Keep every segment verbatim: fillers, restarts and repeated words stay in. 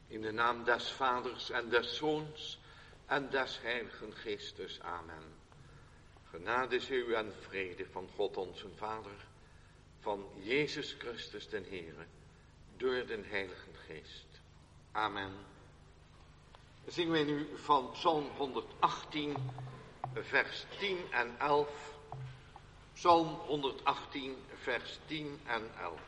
In de naam des Vaders en des Zoons en des Heiligen Geestes. Amen. Genade zij u en vrede van God onze Vader, van Jezus Christus den Heere, door den Heiligen Geest. Amen. Dan zingen wij nu van Psalm honderdachttien, vers tien en elf. Psalm honderdachttien, vers tien en elf.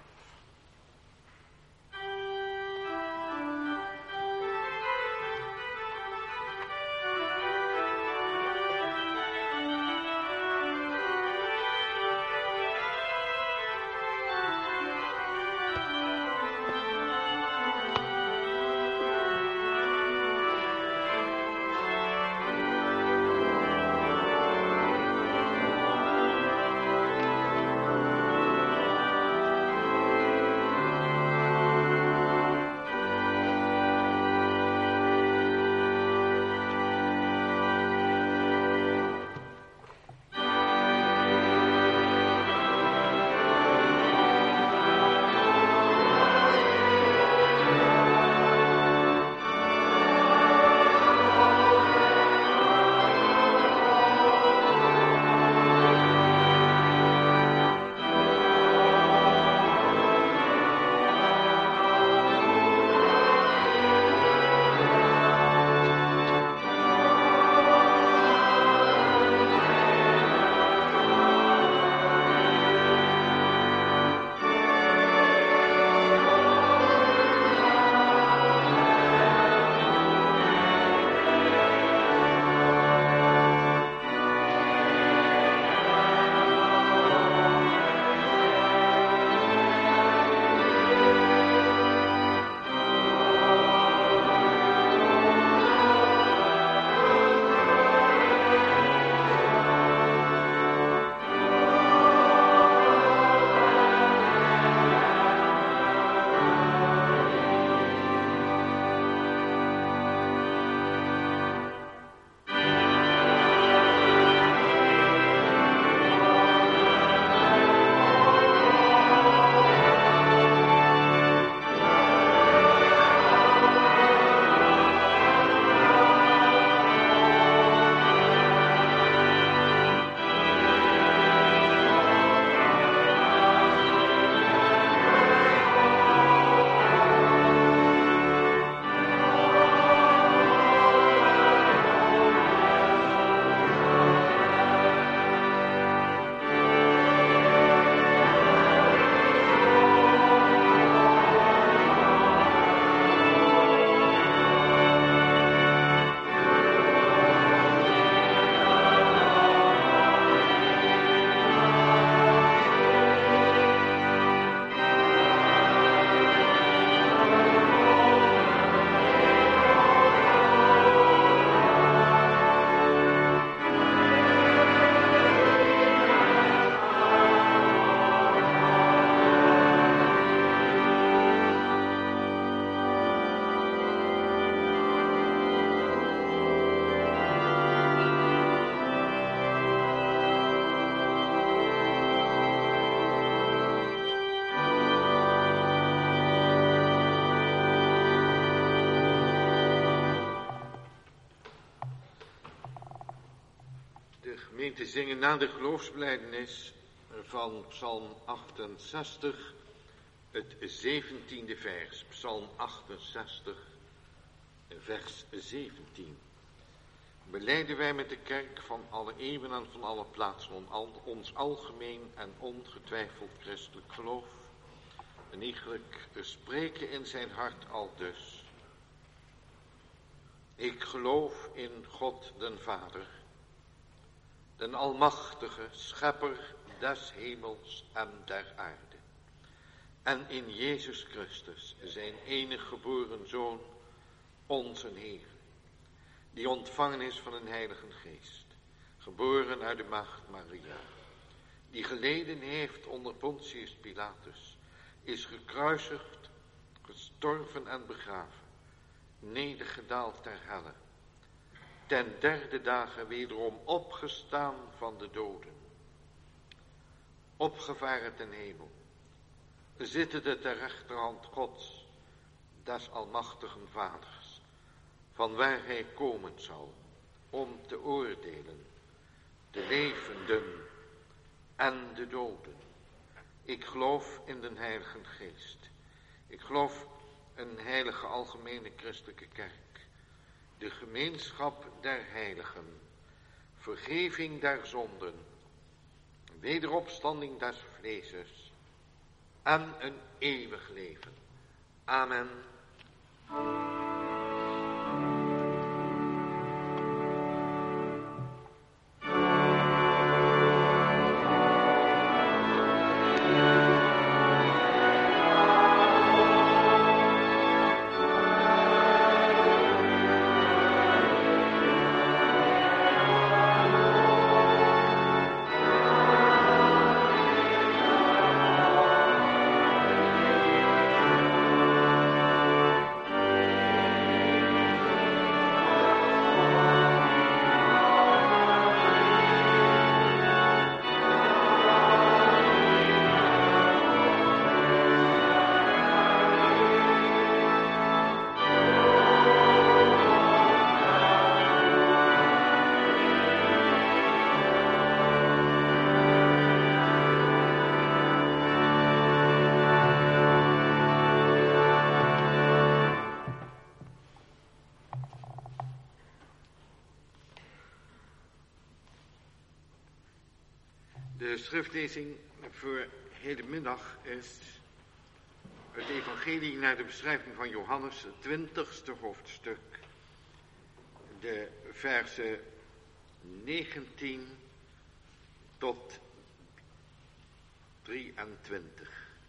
Te zingen na de geloofsbelijdenis van Psalm achtenzestig, het zeventiende vers. Psalm achtenzestig, vers zeventien. Belijden wij met de kerk van alle eeuwen en van alle plaatsen ons algemeen en ongetwijfeld christelijk geloof. En iegelijk spreken in zijn hart al dus. Ik geloof in God den Vader, den almachtige schepper des hemels en der aarde. En in Jezus Christus, zijn enig geboren Zoon, onze Heer, die ontvangen is van een Heilige Geest, geboren uit de maagd Maria, die geleden heeft onder Pontius Pilatus, is gekruisigd, gestorven en begraven, nedergedaald ter helle, ten derde dagen wederom opgestaan van de doden, opgevaren ten hemel, zittende ter rechterhand Gods, des almachtigen vaders, van waar hij komen zal, om te oordelen, de levenden en de doden. Ik geloof in de Heilige Geest. Ik geloof een heilige algemene christelijke kerk, de gemeenschap der heiligen, vergeving der zonden, wederopstanding des vleeses en een eeuwig leven. Amen. De schriftlezing voor hedemiddag is het evangelie naar de beschrijving van Johannes, het twintigste hoofdstuk, de versen negentien tot drieëntwintig.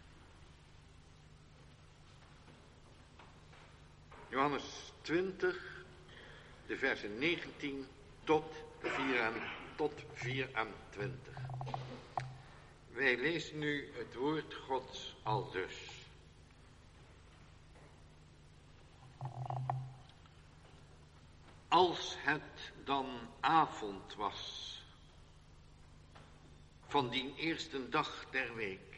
Johannes twintig, de versen negentien tot vierentwintig. Wij lezen nu het woord Gods aldus. Als het dan avond was van die eerste dag der week,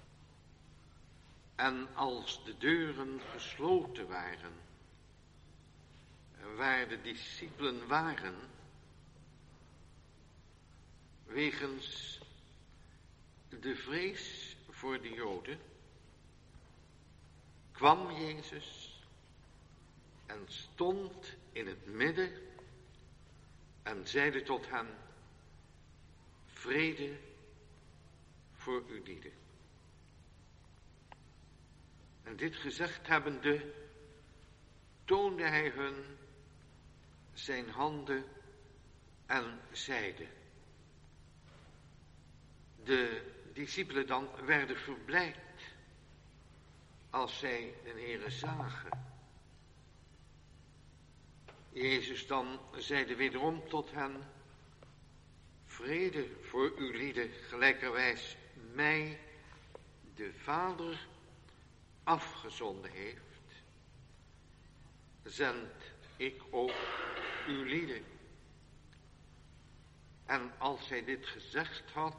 en als de deuren gesloten waren, waar de discipelen waren, wegens de vrees voor de Joden, kwam Jezus en stond in het midden en zeide tot hen: vrede voor u lieden. En dit gezegd hebbende, toonde hij hun zijn handen en zeide. De discipelen dan werden verblijd als zij de Heere zagen. Jezus dan zeide wederom tot hen: vrede voor u lieden, gelijkerwijs mij de Vader afgezonden heeft, zend ik ook u lieden. En als hij dit gezegd had,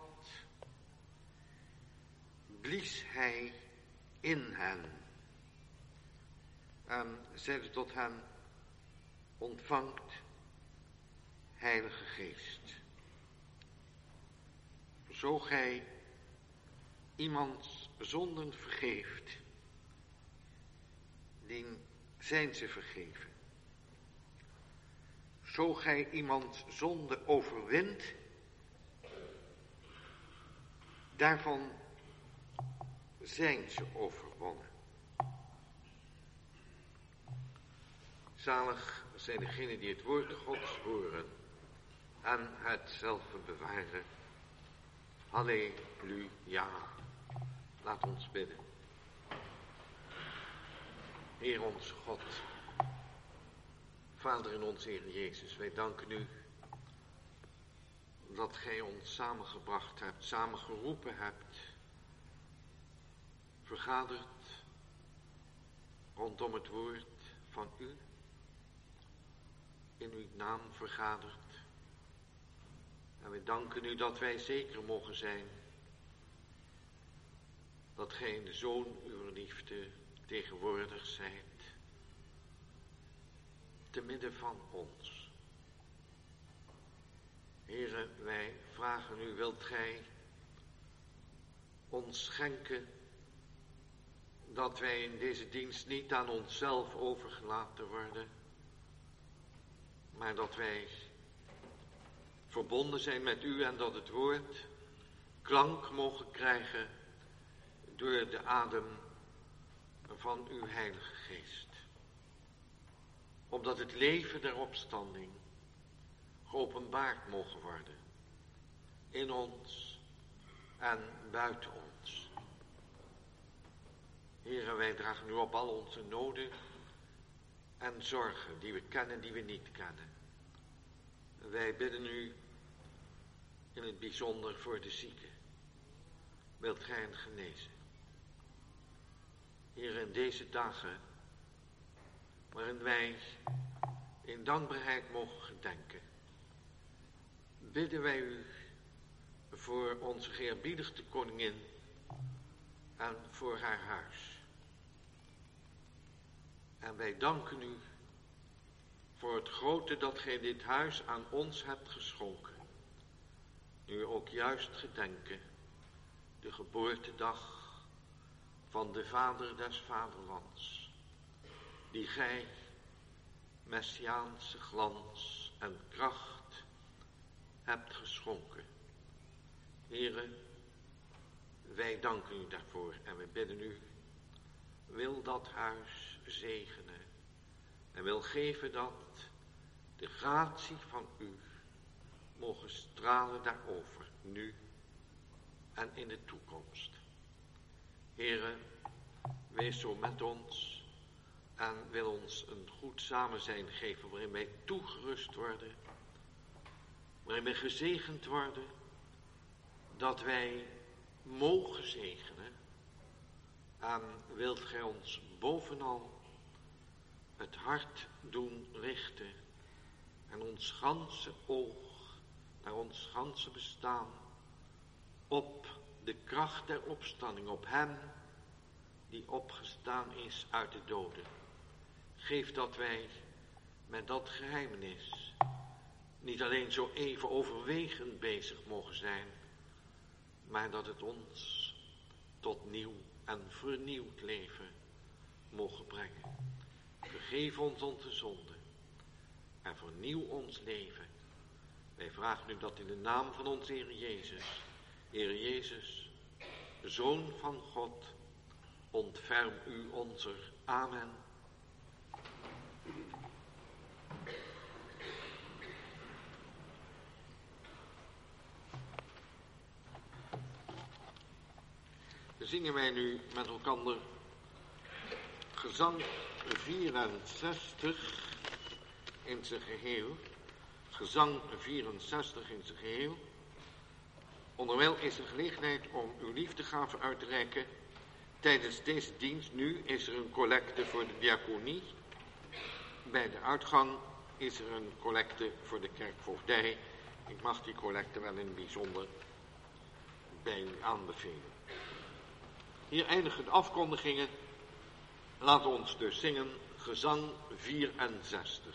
blies hij in hen en zeide tot hen: ontvangt Heilige Geest. Zo gij iemands zonden vergeeft, dien zijn ze vergeven. Zo gij iemands zonde overwint, daarvan zijn ze overwonnen. Zalig zijn degenen die het woord Gods horen en het zelf bewaren. Halleluja. Laat ons bidden. Heer ons God, Vader in ons Heer Jezus, wij danken u dat gij ons samengebracht hebt, samengeroepen hebt, vergaderd rondom het woord van u, in uw naam vergaderd. En we danken u dat wij zeker mogen zijn dat gij in de Zoon uw liefde tegenwoordig zijt. te midden van ons. Heere, wij vragen u, wilt gij ons schenken dat wij in deze dienst niet aan onszelf overgelaten worden, maar dat wij verbonden zijn met u en dat het woord klank mogen krijgen door de adem van uw Heilige Geest. Opdat het leven der opstanding geopenbaard mogen worden in ons en buiten ons. Heere, wij dragen u op al onze noden en zorgen die we kennen, die we niet kennen. Wij bidden u in het bijzonder voor de zieken. Wilt gij hen genezen? Heere, in deze dagen waarin wij in dankbaarheid mogen gedenken, bidden wij u voor onze geëerbiedigde koningin en voor haar huis. En wij danken u voor het grote dat gij dit huis aan ons hebt geschonken. Nu ook juist gedenken de geboortedag van de Vader des Vaderlands, die gij messiaanse glans en kracht hebt geschonken. Heere, wij danken u daarvoor en we bidden u, wil dat huis zegenen en wil geven dat de gratie van u mogen stralen daarover, nu en in de toekomst. Heere, wees zo met ons en wil ons een goed samenzijn geven waarin wij toegerust worden, waarin wij gezegend worden, dat wij mogen zegenen. En wilt gij ons bovenal het hart doen richten en ons ganse oog naar ons ganse bestaan op de kracht der opstanding, op hem die opgestaan is uit de doden. Geef dat wij met dat geheimenis niet alleen zo even overwegend bezig mogen zijn, maar dat het ons tot nieuw en vernieuwd leven mogen brengen. Vergeef ons onze zonden en vernieuw ons leven. Wij vragen u dat in de naam van onze Heer Jezus. Heer Jezus, Zoon van God, ontferm u onzer. Amen. Dan zingen wij nu met elkaar gezang vierenzestig in zijn geheel. Gezang vierenzestig in zijn geheel. Onderwijl is er gelegenheid om uw liefdegave uit te reiken. Tijdens deze dienst nu is er een collecte voor de diaconie. Bij de uitgang is er een collecte voor de kerkvoogdij. Ik mag die collecte wel in het bijzonder bij u aanbevelen. Hier eindigen de afkondigingen. Laten we ons dus zingen gezang vierenzestig.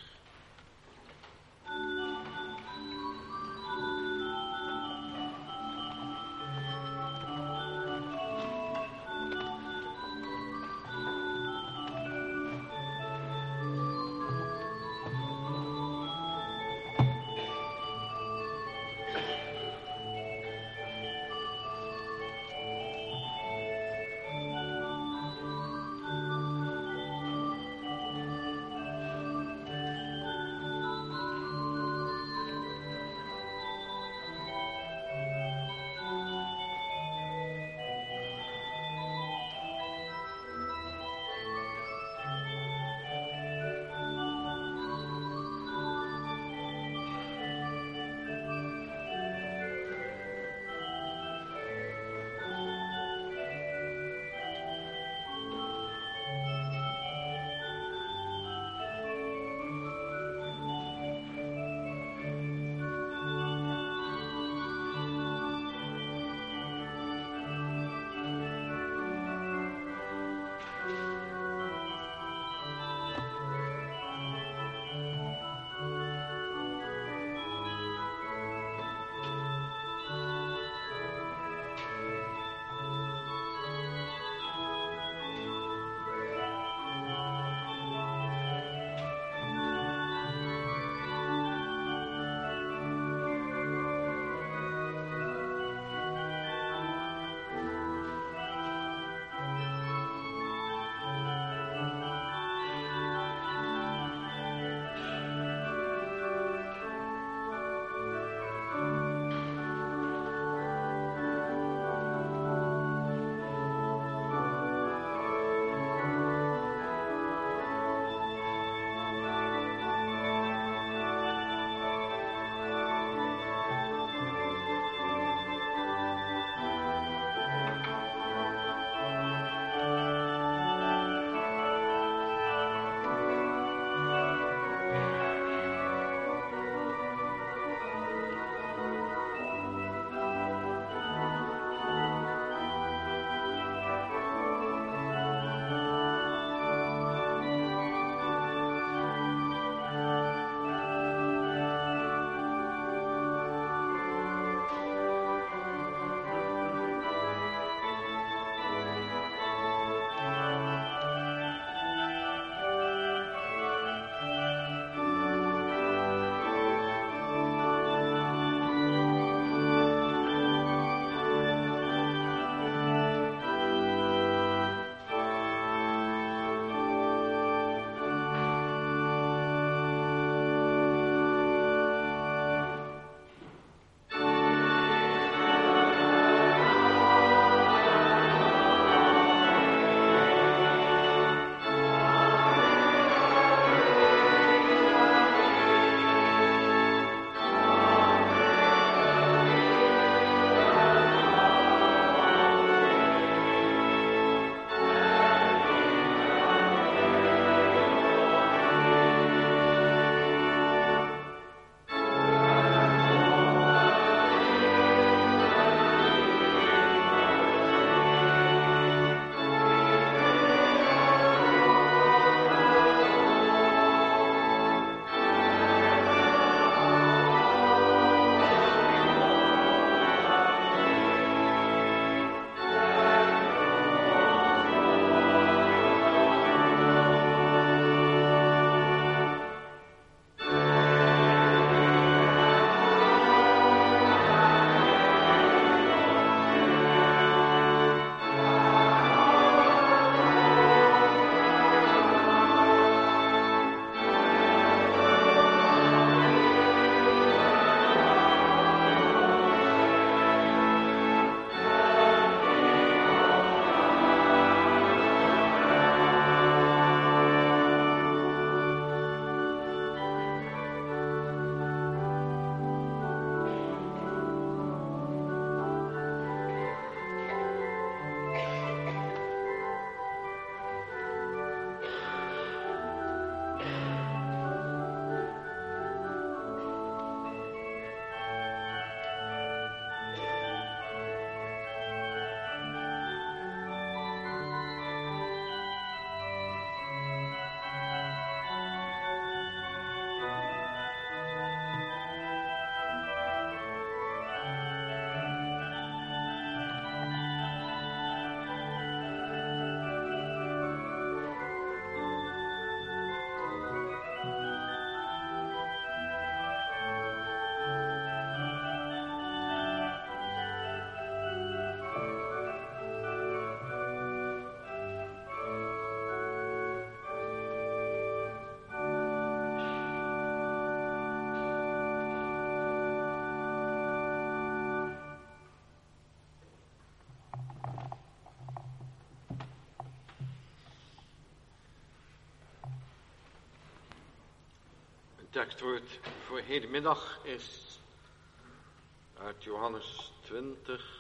tekstwoord voor hedenmiddag is uit Johannes twintig,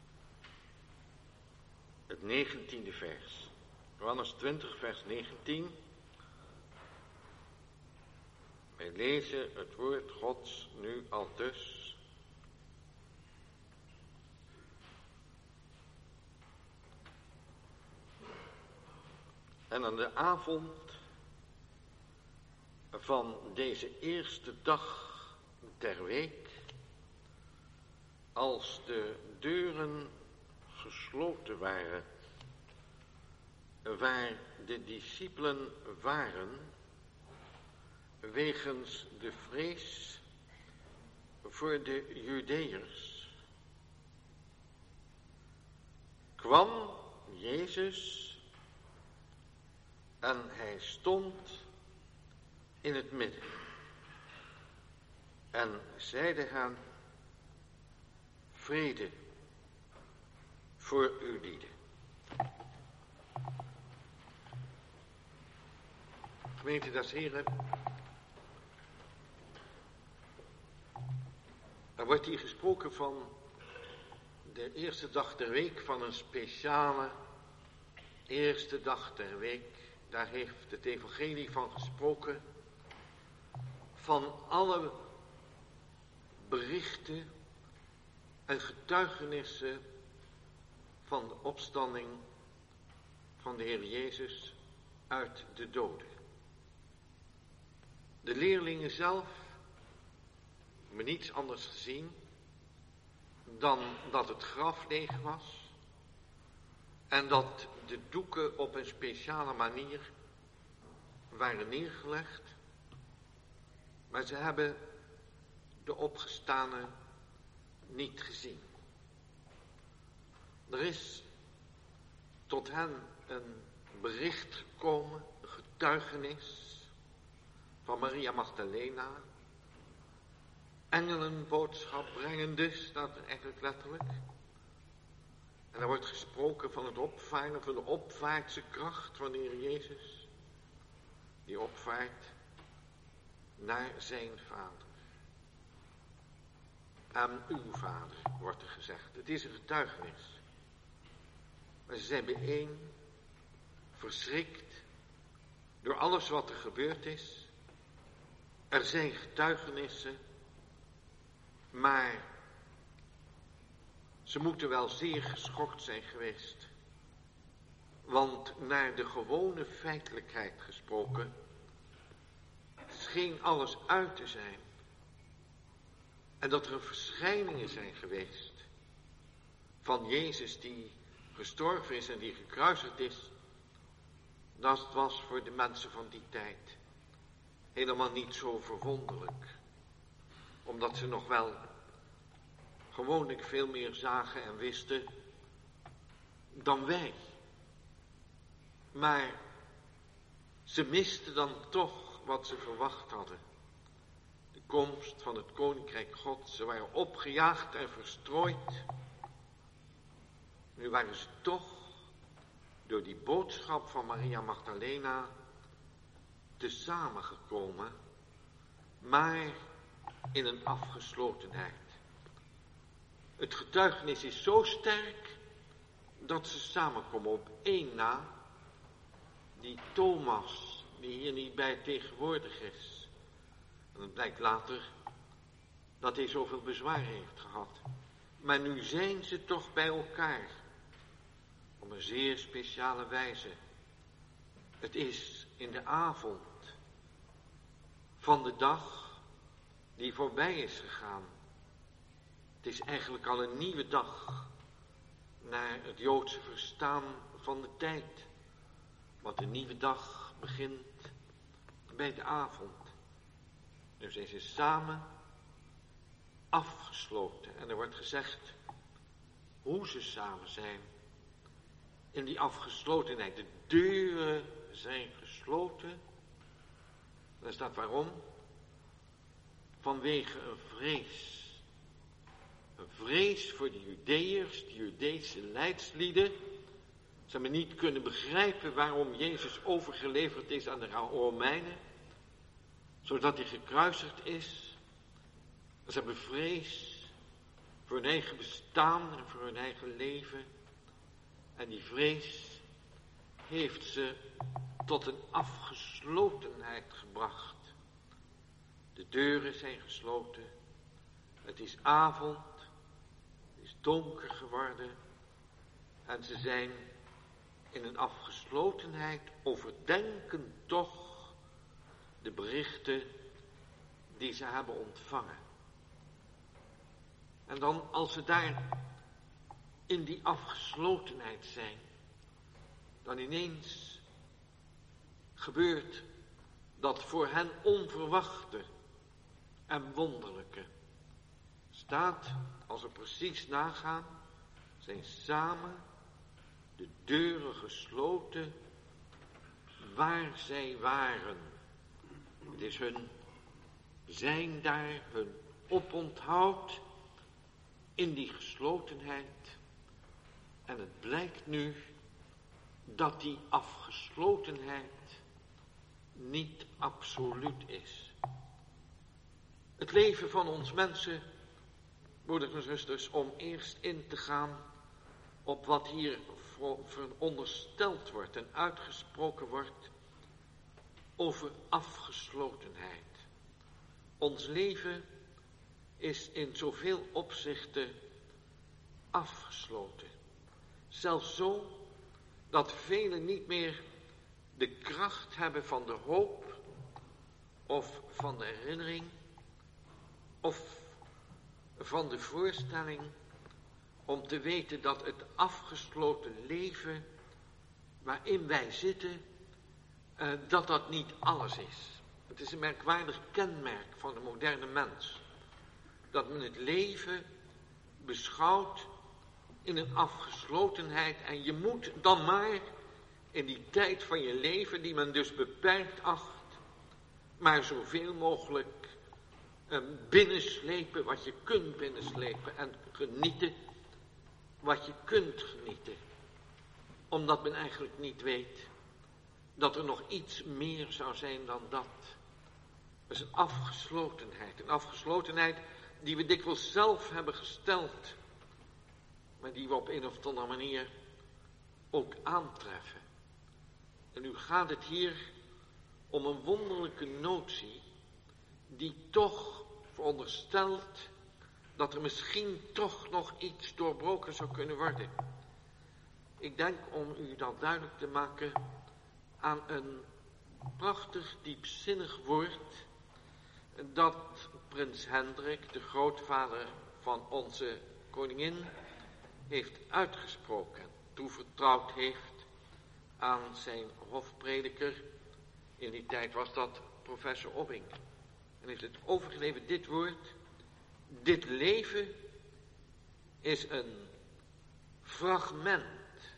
het negentiende vers. Johannes twintig, vers negentien. Wij lezen het woord Gods nu aldus. En aan de avond van deze eerste dag der week, als de deuren gesloten waren, waar de discipelen waren, wegens de vrees voor de Judeërs, kwam Jezus en hij stond in het midden en zeide hen: vrede voor uw lieden. Gemeente des Heren, er wordt hier gesproken van de eerste dag der week, van een speciale eerste dag der week. Daar heeft het evangelie van gesproken, van alle berichten en getuigenissen van de opstanding van de Heer Jezus uit de doden. De leerlingen zelf hebben niets anders gezien dan dat het graf leeg was en dat de doeken op een speciale manier waren neergelegd, maar ze hebben de opgestane niet gezien. Er is tot hen een bericht gekomen, een getuigenis van Maria Magdalena, engelenboodschap brengende, staat er eigenlijk letterlijk. En er wordt gesproken van het opvaren, van de opvaartse kracht van de Heer Jezus, die opvaart naar zijn Vader. Aan uw Vader, wordt er gezegd. Het is een getuigenis. Maar ze zijn bijeen, verschrikt door alles wat er gebeurd is. Er zijn getuigenissen, maar ze moeten wel zeer geschokt zijn geweest. Want naar de gewone feitelijkheid gesproken, scheen alles uit te zijn. En dat er verschijningen zijn geweest van Jezus die gestorven is en die gekruisigd is. Dat was voor de mensen van die tijd helemaal niet zo verwonderlijk. Omdat ze nog wel gewoonlijk veel meer zagen en wisten dan wij. Maar ze misten dan toch wat ze verwacht hadden. De komst van het Koninkrijk Gods. Ze waren opgejaagd en verstrooid. Nu waren ze toch door die boodschap van Maria Magdalena te samengekomen, maar in een afgeslotenheid. Het getuigenis is zo sterk dat ze samenkomen op één na, die Thomas, die hier niet bij tegenwoordig is. En het blijkt later dat hij zoveel bezwaar heeft gehad. Maar nu zijn ze toch bij elkaar. Op een zeer speciale wijze. Het is in de avond van de dag die voorbij is gegaan. Het is eigenlijk al een nieuwe dag naar het Joodse verstaan van de tijd. Want een nieuwe dag begint bij de avond. Nu zijn ze samen afgesloten. En er wordt gezegd hoe ze samen zijn. In die afgeslotenheid. De deuren zijn gesloten. Daar staat waarom? Vanwege een vrees. Een vrees voor de Judeërs, de Judeese leidslieden. Ze hebben niet kunnen begrijpen waarom Jezus overgeleverd is aan de Romeinen. zodat hij gekruisigd is. Ze hebben vrees voor hun eigen bestaan en voor hun eigen leven. En die vrees heeft ze tot een afgeslotenheid gebracht. De deuren zijn gesloten. Het is avond. Het is donker geworden. En ze zijn in een afgeslotenheid, overdenken toch de berichten die ze hebben ontvangen. En dan als ze daar in die afgeslotenheid zijn, dan ineens gebeurt dat voor hen onverwachte en wonderlijke. Staat, als we precies nagaan, zijn samen de deuren gesloten waar zij waren. Het is hun zijn daar, hun oponthoud in die geslotenheid. En het blijkt nu dat die afgeslotenheid niet absoluut is. Het leven van ons mensen, broeders en zusters, om eerst in te gaan op wat hier verondersteld wordt en uitgesproken wordt over afgeslotenheid. Ons leven is in zoveel opzichten afgesloten. Zelfs zo dat velen niet meer de kracht hebben van de hoop of van de herinnering of van de voorstelling om te weten dat het afgesloten leven waarin wij zitten, uh, dat dat niet alles is. Het is een merkwaardig kenmerk van de moderne mens. Dat men het leven beschouwt in een afgeslotenheid en je moet dan maar in die tijd van je leven, die men dus beperkt acht, maar zoveel mogelijk uh, binnenslepen wat je kunt binnenslepen en genieten wat je kunt genieten. Omdat men eigenlijk niet weet dat er nog iets meer zou zijn dan dat. Dat is een afgeslotenheid. Een afgeslotenheid die we dikwijls zelf hebben gesteld. Maar die we op een of andere manier ook aantreffen. En nu gaat het hier om een wonderlijke notie die toch veronderstelt dat er misschien toch nog iets doorbroken zou kunnen worden. Ik denk om u dat duidelijk te maken aan een prachtig diepzinnig woord dat prins Hendrik, de grootvader van onze koningin, heeft uitgesproken, toevertrouwd heeft aan zijn hofprediker. In die tijd was dat professor Obbing. En heeft het overgeleverd, dit woord: dit leven is een fragment,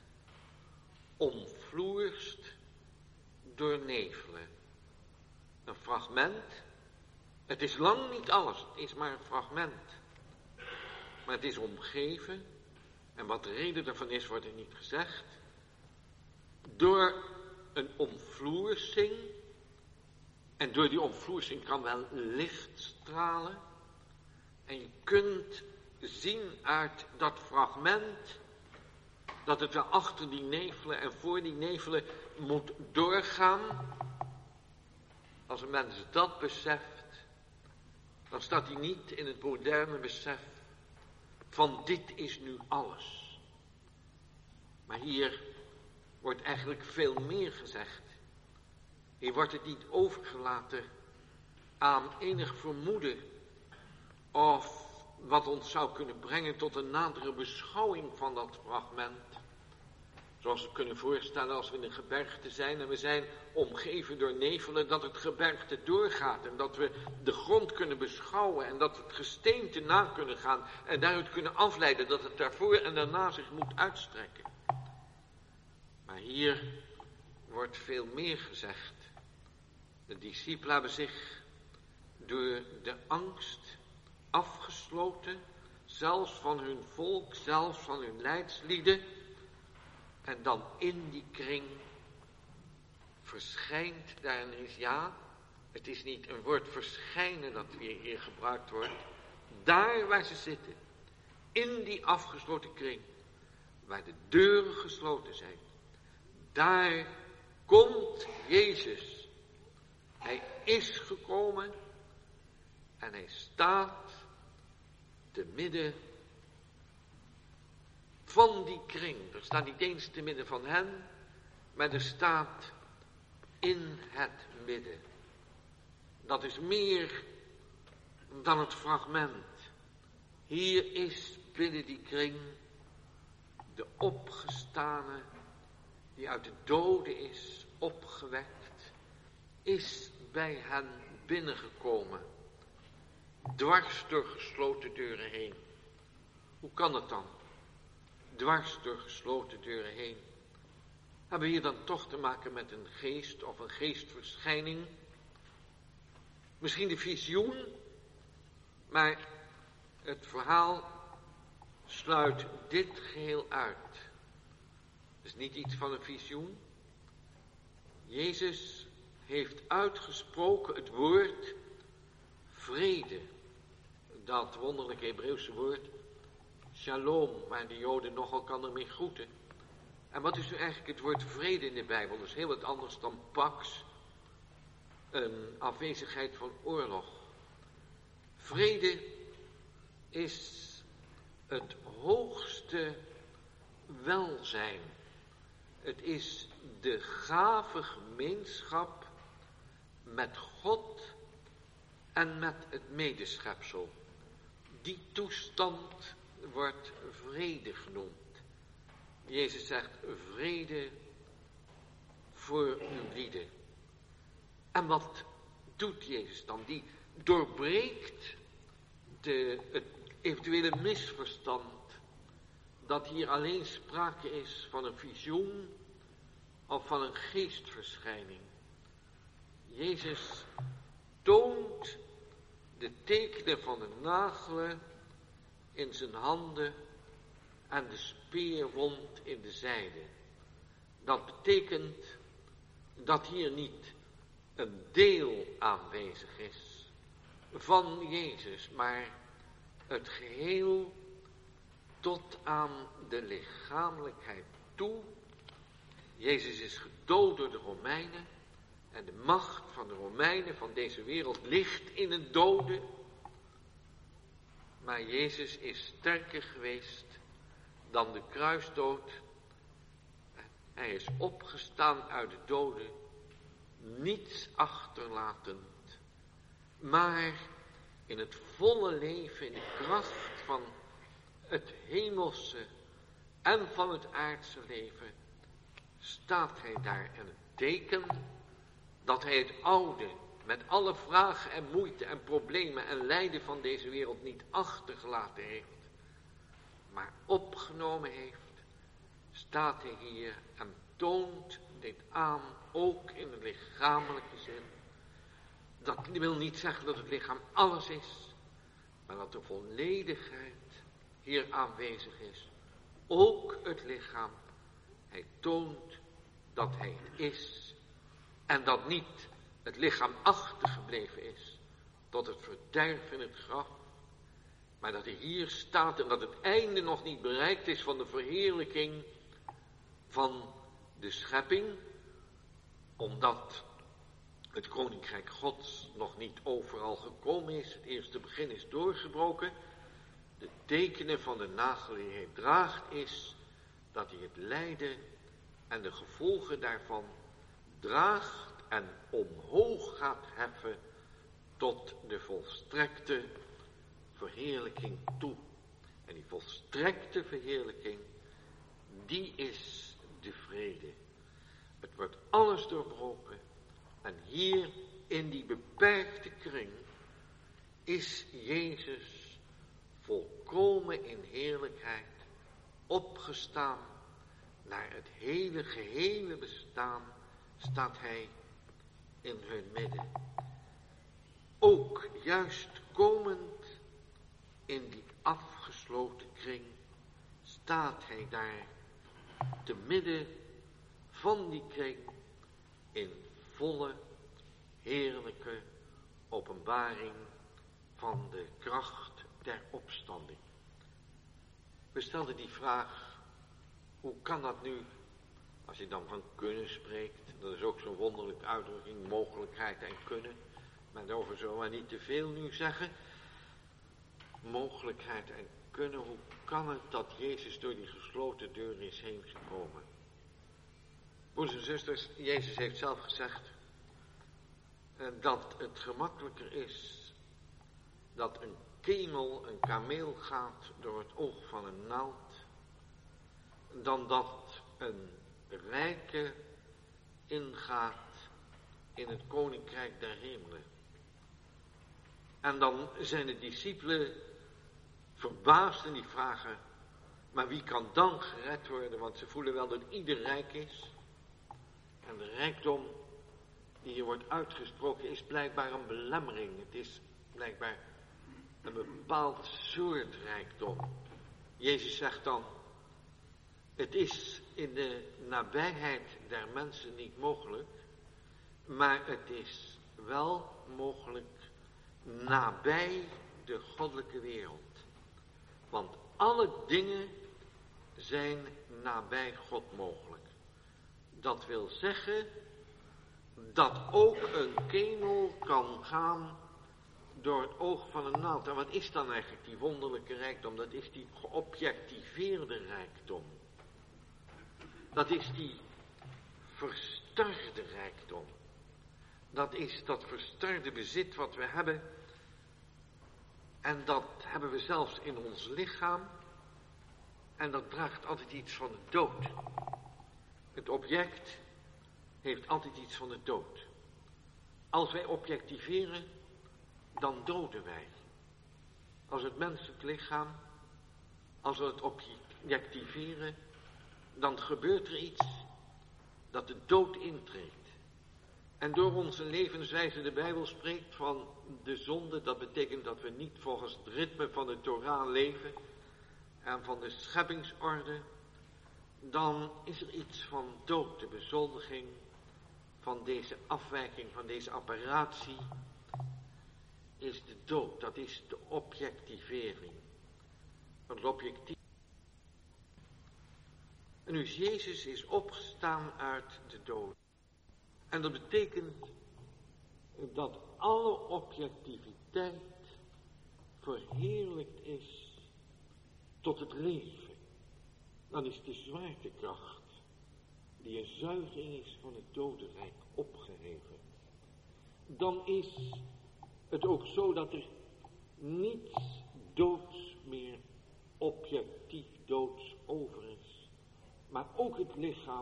omfloerst door nevelen. Een fragment, het is lang niet alles, het is maar een fragment. Maar het is omgeven, en wat de reden daarvan is, wordt er niet gezegd, door een omvloersing. En door die omvloersing kan wel licht stralen. En je kunt zien uit dat fragment dat het wel achter die nevelen en voor die nevelen moet doorgaan. Als een mens dat beseft, dan staat hij niet in het moderne besef van dit is nu alles. Maar hier wordt eigenlijk veel meer gezegd. Hier wordt het niet overgelaten aan enig vermoeden of wat ons zou kunnen brengen tot een nadere beschouwing van dat fragment. Zoals we kunnen voorstellen als we in een gebergte zijn en we zijn omgeven door nevelen, dat het gebergte doorgaat en dat we de grond kunnen beschouwen en dat we het gesteente na kunnen gaan en daaruit kunnen afleiden dat het daarvoor en daarna zich moet uitstrekken. Maar hier wordt veel meer gezegd. De discipelen hebben zich door de angst afgesloten, zelfs van hun volk, zelfs van hun leidslieden. En dan in die kring verschijnt daar is ja Het is niet een woord verschijnen dat weer hier gebruikt wordt. Daar waar ze zitten, in die afgesloten kring, waar de deuren gesloten zijn, daar komt Jezus. Hij is gekomen en hij staat te midden van die kring. Er staat niet eens te midden van hen, maar er staat in het midden. Dat is meer dan het fragment. Hier is binnen die kring de opgestane, die uit de doden is opgewekt, is bij hen binnengekomen, dwars door gesloten deuren heen. Hoe kan het dan? Dwars door gesloten deuren heen. Hebben we hier dan toch te maken met een geest of een geestverschijning? Misschien de visioen, maar het verhaal sluit dit geheel uit. Het is niet iets van een visioen. Jezus heeft uitgesproken het woord vrede. Dat wonderlijke Hebreeuwse woord shalom, waar de Joden nogal kan ermee groeten. En wat is nu eigenlijk het woord vrede in de Bijbel? Dat is heel wat anders dan pax, een afwezigheid van oorlog. Vrede is het hoogste welzijn. Het is de gave gemeenschap met God en met het medeschepsel. Die toestand wordt vrede genoemd. Jezus zegt vrede voor uw lieden. En wat doet Jezus dan? Die doorbreekt de, het eventuele misverstand dat hier alleen sprake is van een visioen of van een geestverschijning. Jezus toont de tekenen van de nagelen in zijn handen en de speerwond in de zijde. Dat betekent dat hier niet een deel aanwezig is van Jezus, maar het geheel tot aan de lichamelijkheid toe. Jezus is gedood door de Romeinen en de macht van de Romeinen van deze wereld ligt in het doden. Maar Jezus is sterker geweest dan de kruisdood. Hij is opgestaan uit de doden, niets achterlatend, maar in het volle leven, in de kracht van het hemelse en van het aardse leven, staat hij daar. En het teken dat hij het oude, met alle vragen en moeite en problemen en lijden van deze wereld niet achtergelaten heeft, maar opgenomen heeft, staat hij hier en toont dit aan, ook in de lichamelijke zin. Dat wil niet zeggen dat het lichaam alles is, maar dat de volledigheid hier aanwezig is. Ook het lichaam. Hij toont dat hij het is en dat niet het lichaam achtergebleven is tot het verderf in het graf, maar dat hij hier staat en dat het einde nog niet bereikt is van de verheerlijking van de schepping, omdat het koninkrijk Gods nog niet overal gekomen is. Het eerste begin is doorgebroken. De tekenen van de nagel die hij draagt is dat hij het lijden en de gevolgen daarvan draagt en omhoog gaat heffen tot de volstrekte verheerlijking toe. En die volstrekte verheerlijking, die is de vrede. Het wordt alles doorbroken. En hier in die beperkte kring is Jezus volkomen in heerlijkheid opgestaan. Naar het hele gehele bestaan staat hij in hun midden. Ook juist komend in die afgesloten kring staat hij daar te midden van die kring in volle heerlijke openbaring van de kracht der opstanding. We stelden die vraag, hoe kan dat nu, als je dan van kunnen spreekt, dat is ook zo'n wonderlijke uitdrukking, mogelijkheid en kunnen, maar daarover zullen we niet te veel nu zeggen. Mogelijkheid en kunnen, hoe kan het dat Jezus door die gesloten deur is heen gekomen? Broeders en zusters, Jezus heeft zelf gezegd eh, dat het gemakkelijker is dat een kemel, een kameel gaat door het oog van een naald, dan dat een rijke ingaat in het koninkrijk der hemelen. En dan zijn de discipelen verbaasd en die vragen, maar wie kan dan gered worden? Want ze voelen wel dat ieder rijk is. En de rijkdom die hier wordt uitgesproken is blijkbaar een belemmering. Het is blijkbaar een bepaald soort rijkdom. Jezus zegt dan, het is in de nabijheid der mensen niet mogelijk, maar het is wel mogelijk nabij de goddelijke wereld. Want alle dingen zijn nabij God mogelijk. Dat wil zeggen dat ook een kemel kan gaan door het oog van een naald. En wat is dan eigenlijk die wonderlijke rijkdom? Dat is die geobjectiveerde rijkdom. Dat is die verstarde rijkdom. Dat is dat verstarde bezit wat we hebben. En dat hebben we zelfs in ons lichaam. En dat draagt altijd iets van de dood. Het object heeft altijd iets van de dood. Als wij objectiveren, dan doden wij. Als het menselijk lichaam, als we het objectiveren, dan gebeurt er iets dat de dood intreedt. En door onze levenswijze, de Bijbel spreekt van de zonde, dat betekent dat we niet volgens het ritme van de Torah leven en van de scheppingsorde, dan is er iets van dood, de bezondiging van deze afwijking, van deze apparatie, is de dood, dat is de objectivering. Want objectief. En nu Jezus is opgestaan uit de dood. En dat betekent dat alle objectiviteit verheerlijkt is tot het leven. Dan is de zwaartekracht, die een zuiging is van het dodenrijk, opgeheven. Dan is het ook zo dat er niets doods meer objectief doods over is. Maar ook het lichaam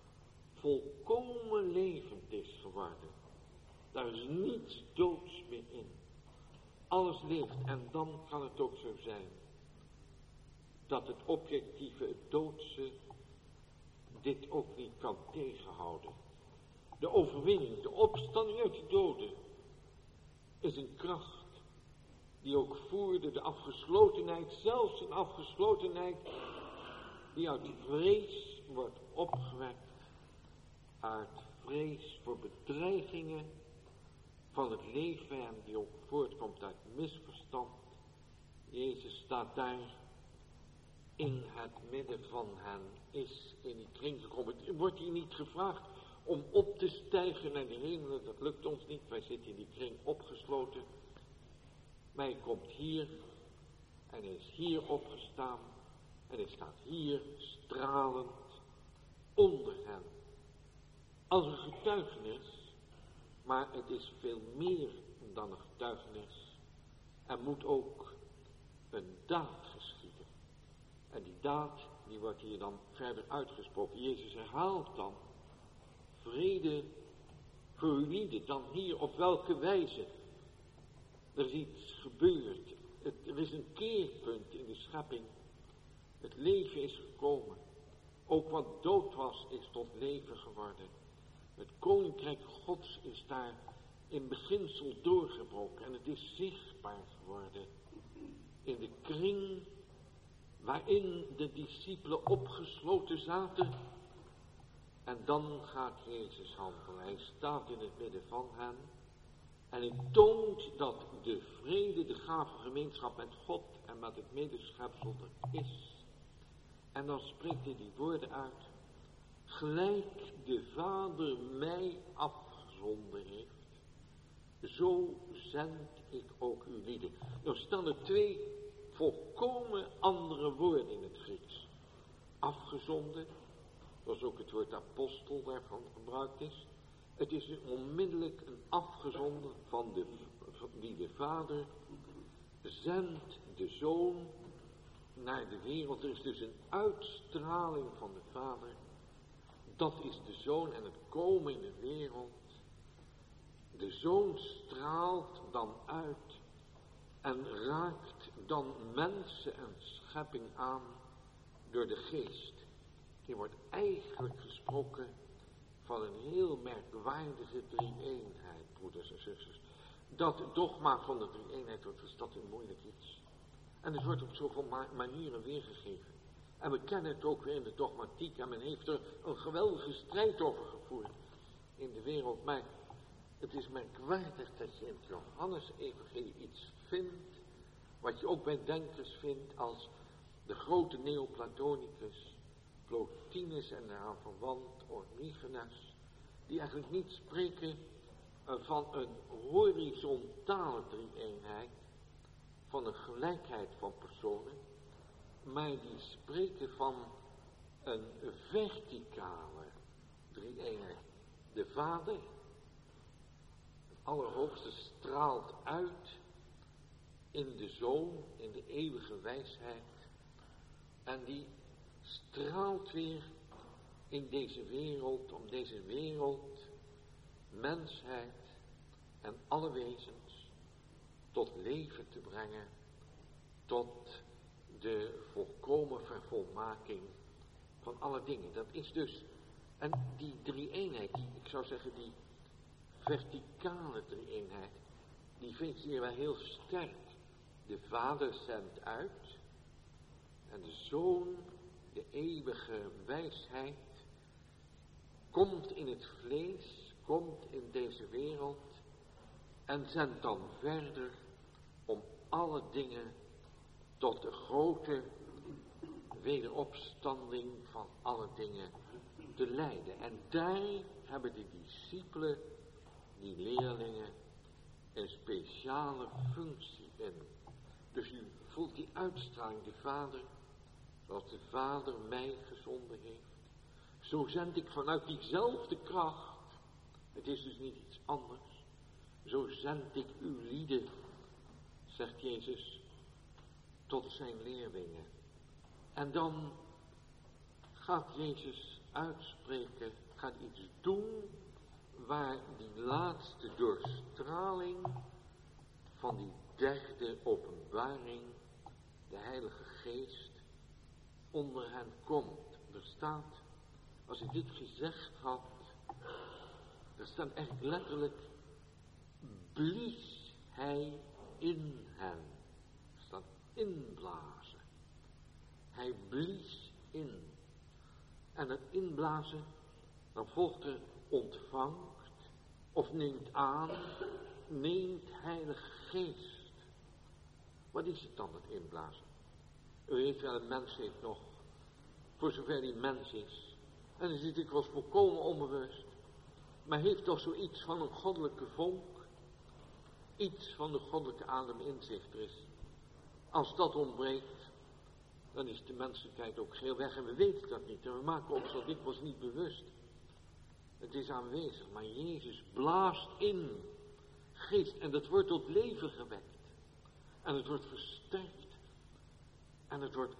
volkomen levend is geworden. Daar is niets doods meer in. Alles leeft en dan kan het ook zo zijn dat het objectieve, het doodse, dit ook niet kan tegenhouden. De overwinning, de opstanding uit de doden, is een kracht die ook voerde de afgeslotenheid, zelfs een afgeslotenheid die uit vrees wordt opgewekt, uit vrees voor bedreigingen van het leven en die ook voortkomt uit misverstand. Jezus staat daar in het midden van hen, is in die kring gekomen. Wordt hier niet gevraagd om op te stijgen naar de hemelen, dat lukt ons niet, wij zitten in die kring opgesloten. Maar hij komt hier en hij is hier opgestaan en hij staat hier stralend onder hen. Als een getuigenis, maar het is veel meer dan een getuigenis. Er moet ook een daad geschieden. En die daad, die wordt hier dan verder uitgesproken. Jezus herhaalt dan, vrede voor uw lieden, dan hier op welke wijze. Er is iets gebeurd. Het, er is een keerpunt in de schepping. Het leven is gekomen. Ook wat dood was, is tot leven geworden. Het koninkrijk Gods is daar in beginsel doorgebroken. En het is zichtbaar geworden. In de kring waarin de discipelen opgesloten zaten. En dan gaat Jezus handelen. Hij staat in het midden van hen. En het toont dat de vrede, de gave gemeenschap met God en met het medeschepsel er is. En dan spreekt hij die woorden uit. Gelijk de Vader mij afgezonden heeft, zo zend ik ook u lieden. Er staan er twee volkomen andere woorden in het Grieks. Afgezonden, dat is ook het woord apostel waarvan gebruikt is. Het is onmiddellijk een afgezonden van de, van die de Vader zendt de Zoon naar de wereld. Er is dus een uitstraling van de Vader. Dat is de Zoon en het komen in de wereld. De Zoon straalt dan uit en raakt dan mensen en schepping aan door de Geest. Hier wordt eigenlijk gesproken van een heel merkwaardige drie-eenheid, broeders en zusters. Dat dogma van de drie-eenheid wordt is dat een moeilijk iets. En het wordt op zoveel manieren weergegeven. En we kennen het ook weer in de dogmatiek. En men heeft er een geweldige strijd over gevoerd in de wereld. Maar het is merkwaardig dat je in het Johannes-evangelie iets vindt, wat je ook bij denkers vindt als de grote Neoplatonicus, Plotinus en daaraan verwant Origenes, die eigenlijk niet spreken uh, van een horizontale drie-eenheid, van een gelijkheid van personen, maar die spreken van een verticale drie-eenheid. De Vader, het Allerhoogste, straalt uit in de Zoon, in de eeuwige wijsheid, en die straalt weer in deze wereld, om deze wereld, mensheid en alle wezens tot leven te brengen, tot de volkomen vervolmaking van alle dingen. Dat is dus, en die drie-eenheid, die, ik zou zeggen die verticale drie-eenheid, die vind je hier wel heel sterk. De Vader zendt uit en de Zoon, de eeuwige wijsheid, komt in het vlees, komt in deze wereld en zendt dan verder om alle dingen tot de grote wederopstanding van alle dingen te leiden. En daar hebben de discipelen, die leerlingen, een speciale functie in. Dus u voelt die uitstraling, de Vader, zoals de Vader mij gezonden heeft. Zo zend ik vanuit diezelfde kracht, het is dus niet iets anders, zo zend ik uw lieden, zegt Jezus, tot zijn leerlingen. En dan gaat Jezus uitspreken, gaat iets doen waar die laatste doorstraling van die derde openbaring, de Heilige Geest, onder hen komt. Er staat, als ik dit gezegd had, er staat echt letterlijk, blies hij in hen. Er staat inblazen. Hij blies in. En het inblazen, dan volgt er ontvangt, of neemt aan, neemt Heilige Geest. Wat is het dan, het inblazen? U weet wel, een mens heeft nog, voor zover die mens is, en dan zit ik wel volkomen onbewust, maar heeft toch zoiets van een goddelijke vonk, iets van de goddelijke adem in zich er is. Als dat ontbreekt, dan is de menselijkheid ook geheel weg en we weten dat niet. En we maken ons dat dikwijls niet bewust. Het is aanwezig, maar Jezus blaast in geest en dat wordt tot leven gewekt. En het wordt versterkt. En het wordt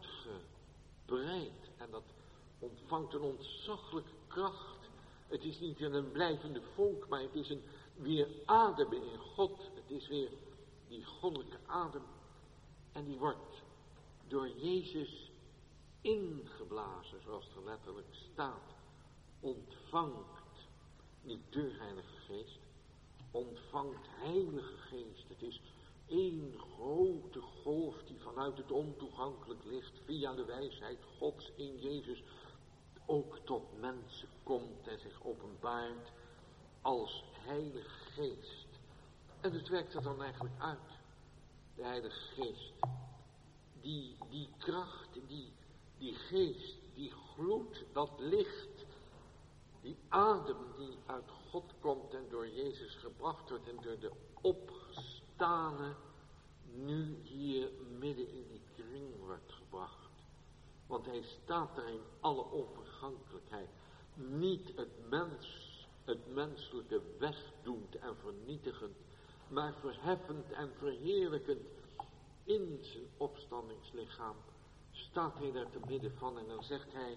uitgebreid. En dat ontvangt een ontzaglijke kracht. Het is niet een blijvende vonk, maar het is een weer ademen in God. Het is weer die goddelijke adem. En die wordt door Jezus ingeblazen, zoals er letterlijk staat. Ontvangt, niet de Heilige Geest, ontvangt Heilige Geest. Het is één grote golf die vanuit het ontoegankelijk licht via de wijsheid Gods in Jezus ook tot mensen komt en zich openbaart als Heilige Geest. En het werkt er dan eigenlijk uit. De Heilige Geest. Die, die kracht, die, die geest, die gloed, dat licht. Die adem die uit God komt en door Jezus gebracht wordt. En door de opgestane nu hier midden in die kring wordt gebracht. Want hij staat er in alle onvergankelijkheid. Niet het mens, het menselijke wegdoend en vernietigend, maar verheffend en verheerlijkend. In zijn opstandingslichaam staat hij daar te midden van en dan zegt hij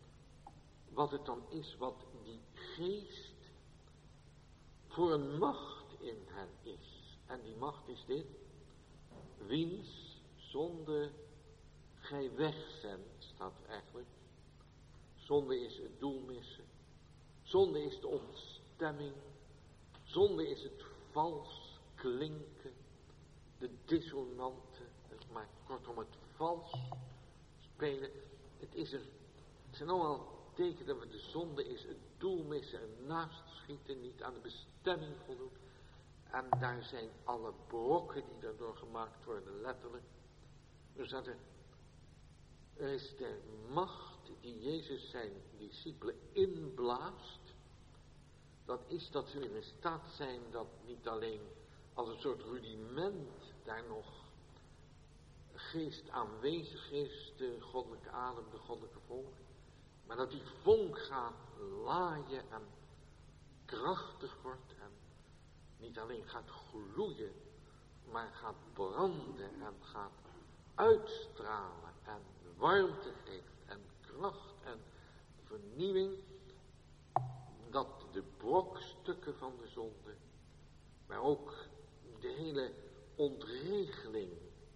wat het dan is, wat die geest voor een macht in hen is. En die macht is dit: wiens zonde gij wegzendt, staat er eigenlijk. Zonde is het doel missen. Zonde is de ontstemming. Zonde is het vals klinken. De dissonante, maar kortom het vals spelen. Het is er, het zijn allemaal tekenen van de zonde is het doel missen en naastschieten, niet aan de bestemming voldoen. En daar zijn alle brokken die daardoor gemaakt worden, letterlijk. Dus dat er, er is de macht die Jezus zijn discipelen inblaast. Dat is dat ze in staat zijn dat niet alleen als een soort rudiment daar nog geest aanwezig is, de goddelijke adem, de goddelijke vonk. Maar dat die vonk gaat laaien en krachtig wordt en niet alleen gaat gloeien, maar gaat branden en gaat uitstralen en warmte geeft en kracht en vernieuwing. Dat de brokstukken van de zonde, maar ook de hele ontregeling,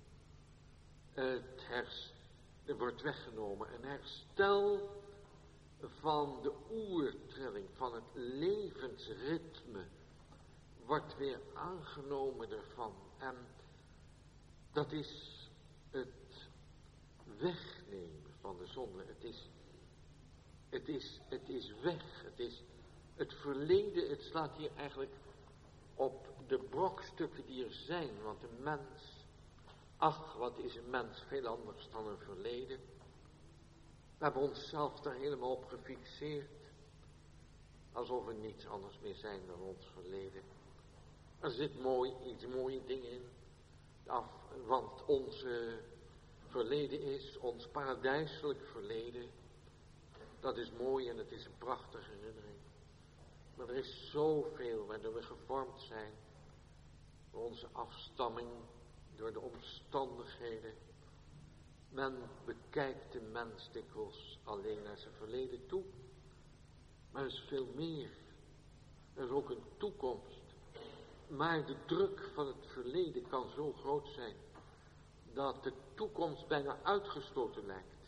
het herst, er wordt weggenomen. Een herstel van de oertrilling, van het levensritme, wordt weer aangenomen ervan. En dat is het wegnemen van de zonde. Het is, het is, het is weg. Het is het verleden. Het slaat hier eigenlijk op de brokstukken die er zijn. Want een mens, ach, wat is een mens veel anders dan een verleden. We hebben onszelf daar helemaal op gefixeerd. Alsof er niets anders meer zijn dan ons verleden. Er zit mooi, iets mooie dingen in. Af, want ons uh, verleden is, ons paradijselijk verleden. Dat is mooi en het is een prachtige herinnering. Maar er is zoveel waardoor we gevormd zijn. Door onze afstamming, door de omstandigheden. Men bekijkt de mens dikwijls alleen naar zijn verleden toe. Maar er is veel meer. Er is ook een toekomst. Maar de druk van het verleden kan zo groot zijn dat de toekomst bijna uitgesloten lijkt.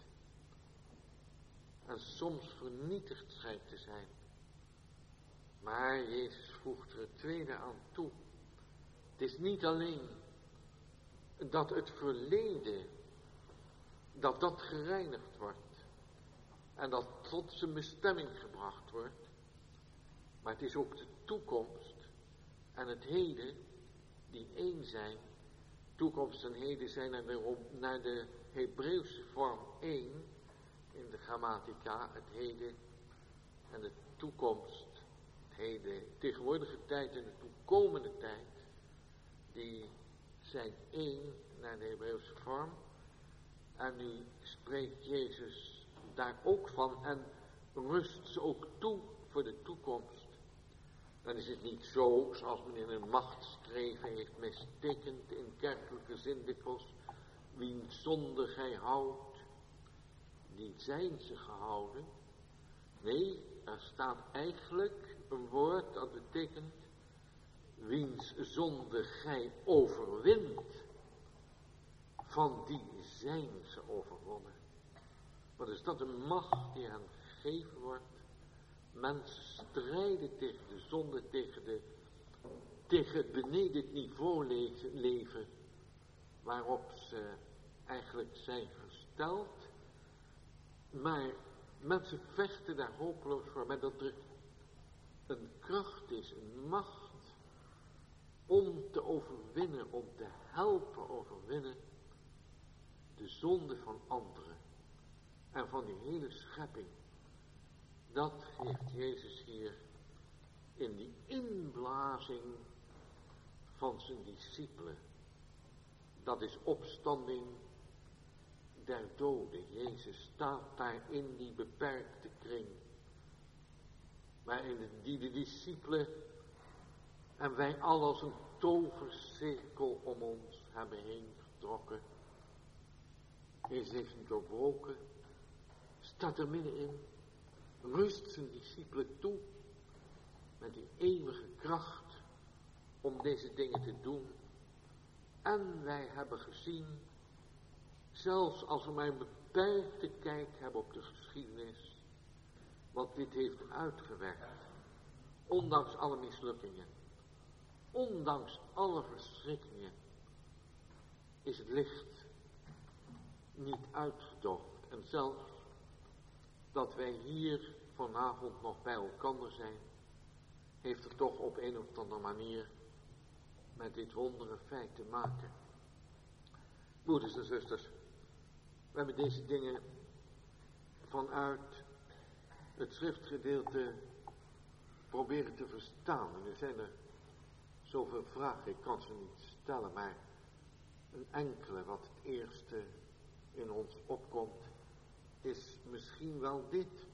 En soms vernietigd schijnt te zijn. Maar Jezus voegt er het tweede aan toe. Het is niet alleen dat het verleden, dat dat gereinigd wordt. En dat tot zijn bestemming gebracht wordt. Maar het is ook de toekomst en het heden die één zijn. Toekomst en heden zijn naar de, naar de Hebreeuwse vorm één in de grammatica. Het heden en de toekomst. Het heden, tegenwoordige tijd en de toekomende tijd. Die zijn één naar de Hebreeuwse vorm. En nu spreekt Jezus daar ook van en rust ze ook toe voor de toekomst. Dan is het niet zo, zoals men in een machtsstreven heeft mistekend in kerkelijke zin dikwijls, wiens zonde gij houdt, die zijn ze gehouden. Nee, er staat eigenlijk een woord dat betekent, wiens zonde gij overwint, van die zijn ze overwonnen. Wat is dat een macht die hen gegeven wordt? Mensen strijden tegen de zonde, tegen, de, tegen het beneden het niveau leven, waarop ze eigenlijk zijn gesteld. Maar mensen vechten daar hopeloos voor, maar dat er een kracht is, een macht, om overwinnen, om te helpen overwinnen de zonde van anderen en van die hele schepping. Dat heeft Jezus hier in die inblazing van zijn discipelen. Dat is opstanding der doden. Jezus staat daar in die beperkte kring, waarin die de discipelen en wij al als een tovercirkel om ons hebben heen getrokken. Jezus heeft hem doorbroken, staat er middenin, rust zijn discipelen toe met die eeuwige kracht om deze dingen te doen. En wij hebben gezien, zelfs als we maar een beperkte kijk hebben op de geschiedenis, wat dit heeft uitgewerkt, ondanks alle mislukkingen, ondanks alle verschrikkingen, is het licht niet uitgedoofd. En zelfs dat wij hier vanavond nog bij elkaar zijn, heeft er toch op een of andere manier met dit wondere feit te maken. Broeders en zusters, we hebben deze dingen vanuit het schriftgedeelte proberen te verstaan. En er zijn er zoveel vragen, ik kan ze niet stellen, maar een enkele wat het eerste in ons opkomt, is misschien wel dit.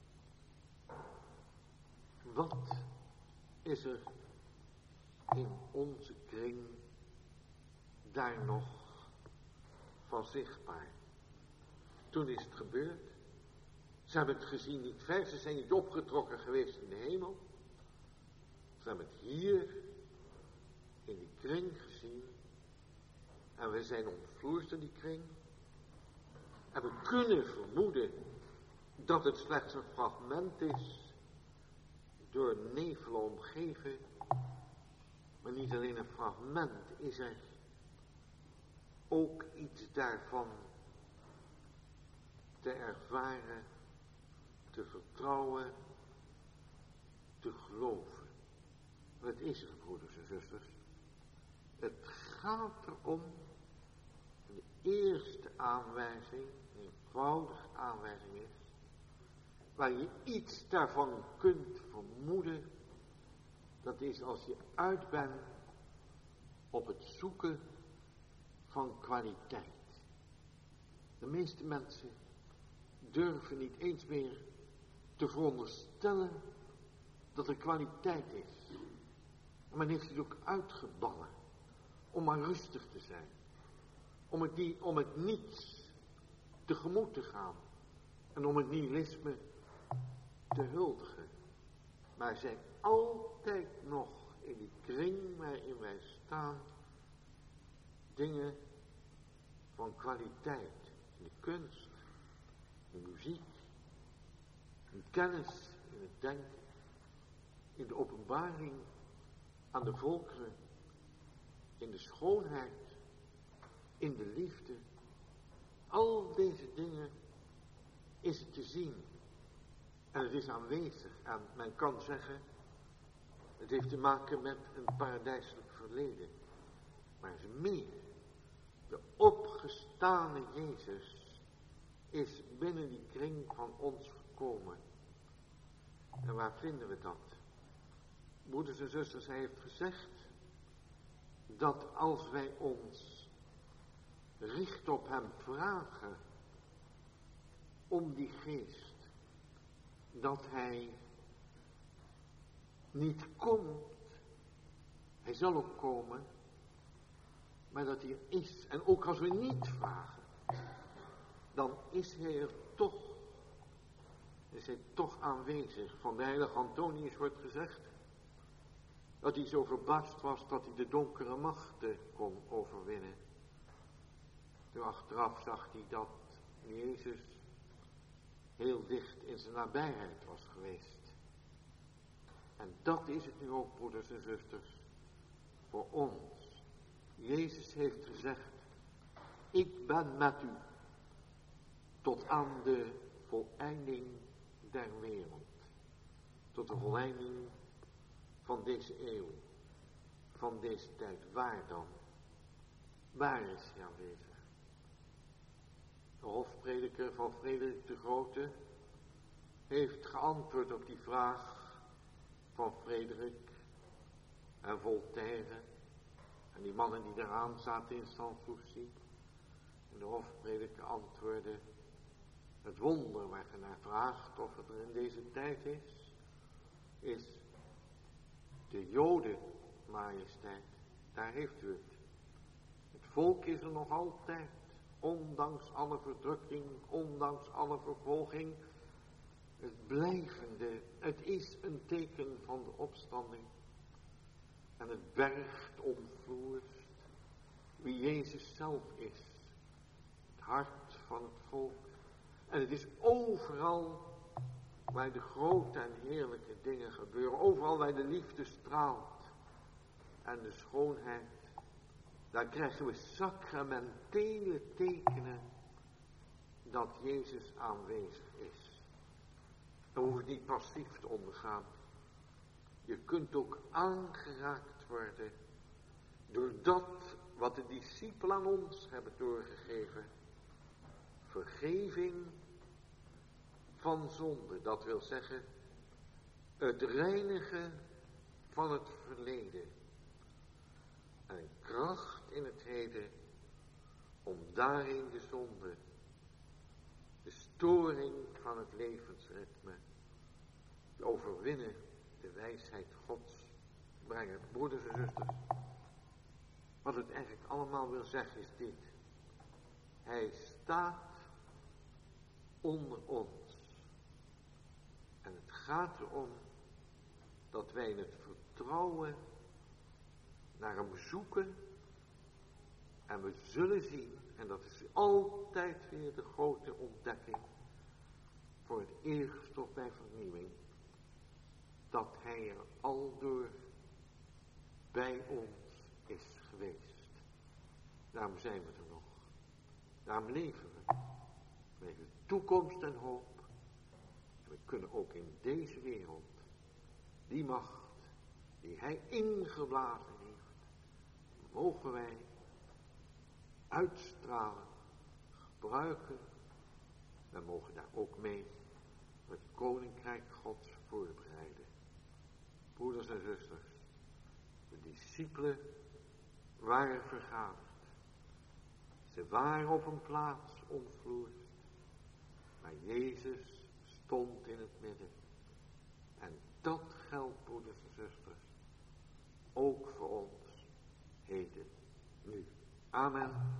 Wat is er in onze kring daar nog van zichtbaar? Toen is het gebeurd. Ze hebben het gezien niet ver, ze zijn niet opgetrokken geweest in de hemel. Ze hebben het hier in die kring gezien. En we zijn omvloerd in die kring. En we kunnen vermoeden dat het slechts een fragment is, door nevelen omgeven. Maar niet alleen een fragment, is er ook iets daarvan te ervaren, te vertrouwen, te geloven. Wat is er, broeders en zusters? Het gaat erom, de eerste aanwijzing, een eenvoudige aanwijzing is, waar je iets daarvan kunt vermoeden, dat is als je uit bent op het zoeken van kwaliteit. De meeste mensen durven niet eens meer te veronderstellen dat er kwaliteit is. En men heeft het ook uitgebannen om maar rustig te zijn. Om het, die, om het niets tegemoet te gaan. En om het nihilisme te huldigen. Maar er zijn altijd nog in die kring waarin wij staan dingen van kwaliteit. In de kunst, in de muziek, in kennis, in het denken, in de openbaring aan de volkeren, in de schoonheid, in de liefde. Al deze dingen is het te zien. En het is aanwezig. En men kan zeggen, het heeft te maken met een paradijselijk verleden. Maar het is meer. De opgestane Jezus is binnen die kring van ons gekomen. En waar vinden we dat? Broeders en zusters, hij heeft gezegd dat als wij ons richt op hem vragen om die geest, dat hij niet komt, hij zal ook komen, maar dat hij er is. En ook als we niet vragen, dan is hij er toch. Is hij toch aanwezig. Van de heilige Antonius wordt gezegd dat hij zo verbaasd was dat hij de donkere machten kon overwinnen. Toen achteraf zag hij dat Jezus heel dicht in zijn nabijheid was geweest. En dat is het nu ook, broeders en zusters, voor ons. Jezus heeft gezegd, ik ben met u tot aan de voleinding der wereld. Tot de voleinding van deze eeuw. van deze tijd, waar dan? Waar is hij aanwezig? De hofprediker van Frederik de Grote heeft geantwoord op die vraag van Frederik en Voltaire en die mannen die daaraan zaten in Sanssouci. En de hofprediker antwoordde: het wonder waar je naar vraagt of het er in deze tijd is, is de Joden, majesteit. Daar heeft u het. Het volk is er nog altijd, ondanks alle verdrukking, ondanks alle vervolging. Het blijvende, het is een teken van de opstanding. En het bergt omvloerst wie Jezus zelf is. Het hart van het volk. En het is overal waar de grote en heerlijke dingen gebeuren. Overal waar de liefde straalt. En de schoonheid. Daar krijgen we sacramentele tekenen dat Jezus aanwezig is. Dan hoef je niet passief te ondergaan. Je kunt ook aangeraakt worden door dat wat de discipelen aan ons hebben doorgegeven. Vergeving van zonde, dat wil zeggen het reinigen van het verleden. En kracht in het heden om daarin de zonde, de storing van het levensritme, te overwinnen, de wijsheid Gods brengen. Broeders en zusters, wat het eigenlijk allemaal wil zeggen is dit: hij staat onder ons. En het gaat erom dat wij in het vertrouwen naar hem zoeken. En we zullen zien, en dat is altijd weer de grote ontdekking, voor het eerst of bij vernieuwing, dat hij er aldoor bij ons is geweest. Daarom zijn we er nog. Daarom leven we. We hebben toekomst en hoop. En we kunnen ook in deze wereld die macht die hij ingeblazen heeft, mogen wij uitstralen, gebruiken. We mogen daar ook mee het koninkrijk Gods voorbereiden. Broeders en zusters, de discipelen waren vergaderd. Ze waren op een plaats omvloerst, maar Jezus stond in het midden. En dat geldt, broeders en zusters, ook voor ons heden, nu. Amen.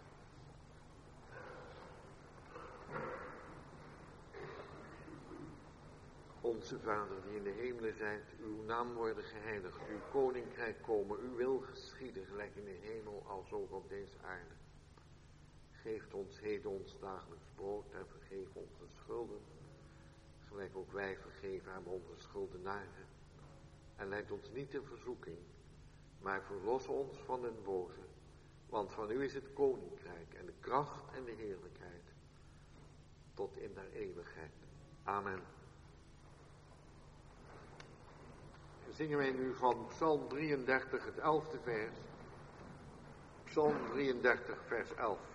Onze Vader die in de hemelen zijt, uw naam worden geheiligd, uw koninkrijk komen, uw wil geschieden, gelijk in de hemel als ook op deze aarde. Geef ons heden ons dagelijks brood en vergeef onze schulden, gelijk ook wij vergeven aan onze schuldenaren. En leid ons niet in verzoeking, maar verlos ons van den boze. Want van u is het koninkrijk en de kracht en de heerlijkheid tot in der eeuwigheid. Amen. Zingen wij nu van Psalm drieëndertig, het elfde vers. Psalm drieëndertig, vers elf.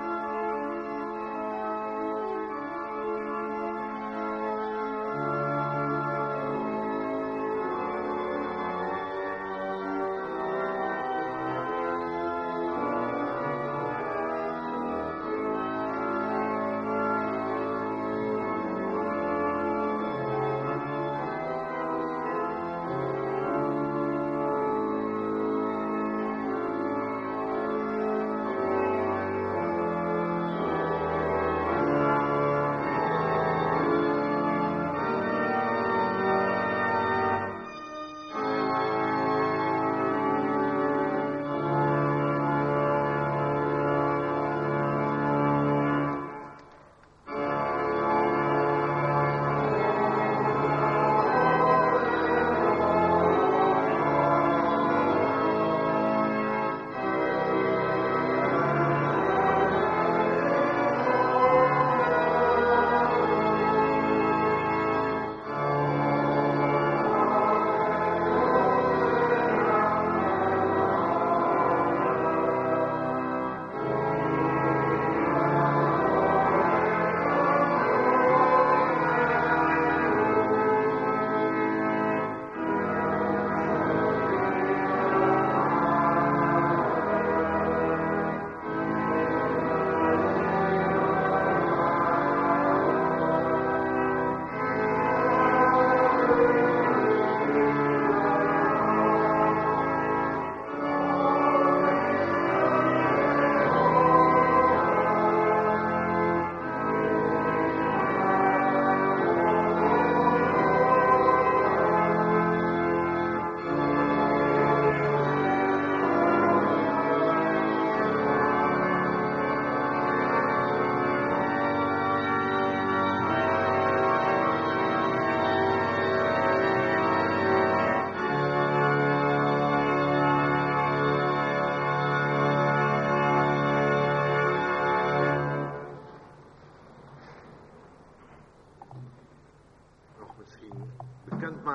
Thank you.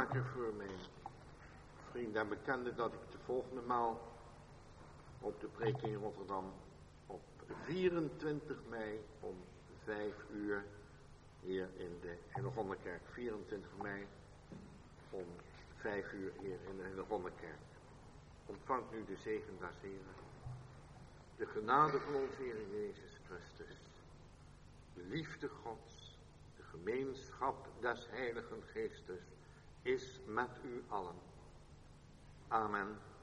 maken voor mijn vrienden en bekenden dat ik de volgende maal op de preek in Rotterdam op vierentwintig mei om vijf uur hier in de Hennegonderkerk, vierentwintig mei om vijf uur hier in de Hennegonderkerk. Ontvangt nu de zegen des Heren, de genade van onze Heer Jezus Christus, de liefde Gods, de gemeenschap des Heiligen Geestes is met u allen. Amen.